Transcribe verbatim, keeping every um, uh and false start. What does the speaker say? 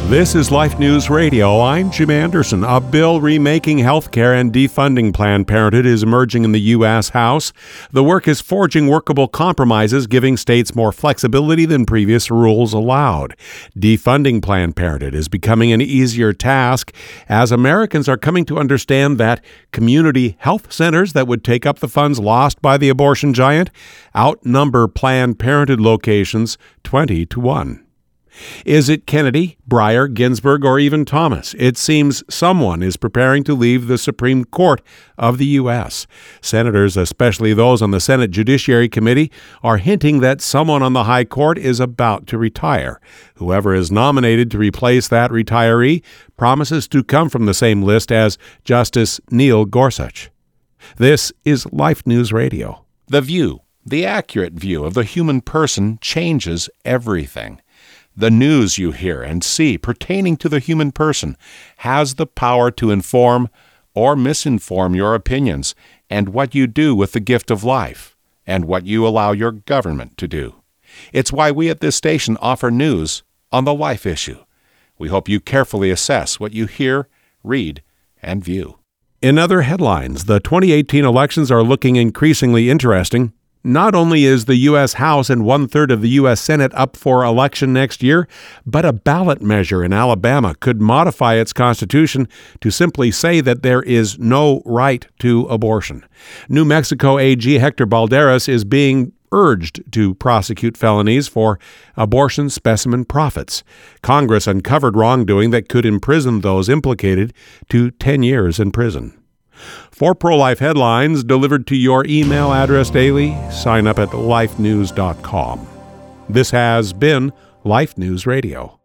This is Life News Radio. I'm Jim Anderson. A bill remaking healthcare and defunding Planned Parenthood is emerging in the U S House. The work is forging workable compromises, giving states more flexibility than previous rules allowed. Defunding Planned Parenthood is becoming an easier task as Americans are coming to understand that community health centers that would take up the funds lost by the abortion giant outnumber Planned Parenthood locations twenty to one. Is it Kennedy, Breyer, Ginsburg, or even Thomas? It seems someone is preparing to leave the Supreme Court of the U S. Senators, especially those on the Senate Judiciary Committee, are hinting that someone on the High Court is about to retire. Whoever is nominated to replace that retiree promises to come from the same list as Justice Neil Gorsuch. This is Life News Radio. The view, the accurate view of the human person changes everything. The news you hear and see pertaining to the human person has the power to inform or misinform your opinions and what you do with the gift of life and what you allow your government to do. It's why we at this station offer news on the life issue. We hope you carefully assess what you hear, read, and view. In other headlines, the twenty eighteen elections are looking increasingly interesting. Not only is the U S House and one-third of the U S Senate up for election next year, but a ballot measure in Alabama could modify its constitution to simply say that there is no right to abortion. New Mexico A G Hector Balderas is being urged to prosecute felonies for abortion specimen profits. Congress uncovered wrongdoing that could imprison those implicated to ten years in prison. For pro-life headlines delivered to your email address daily, sign up at life news dot com. This has been Life News Radio.